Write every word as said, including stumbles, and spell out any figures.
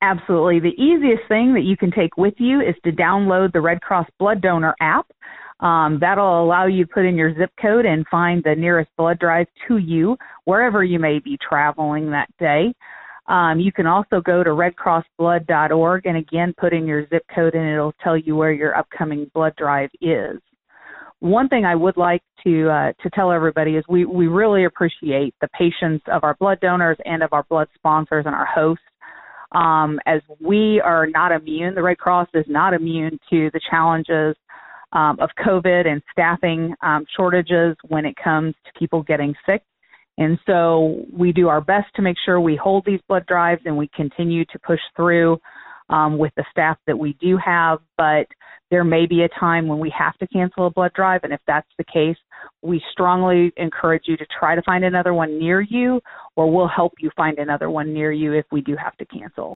Absolutely. The easiest thing that you can take with you is to download the Red Cross Blood Donor app. Um, that'll allow you to put in your zip code and find the nearest blood drive to you, wherever you may be traveling that day. Um, you can also go to red cross blood dot org and, again, put in your zip code, and it'll tell you where your upcoming blood drive is. One thing I would like to uh, to tell everybody is we, we really appreciate the patience of our blood donors and of our blood sponsors and our hosts. Um, as we are not immune, the Red Cross is not immune to the challenges um, of COVID and staffing um, shortages when it comes to people getting sick. And so we do our best to make sure we hold these blood drives and we continue to push through um, with the staff that we do have. But there may be a time when we have to cancel a blood drive. And if that's the case, we strongly encourage you to try to find another one near you, or we'll help you find another one near you if we do have to cancel.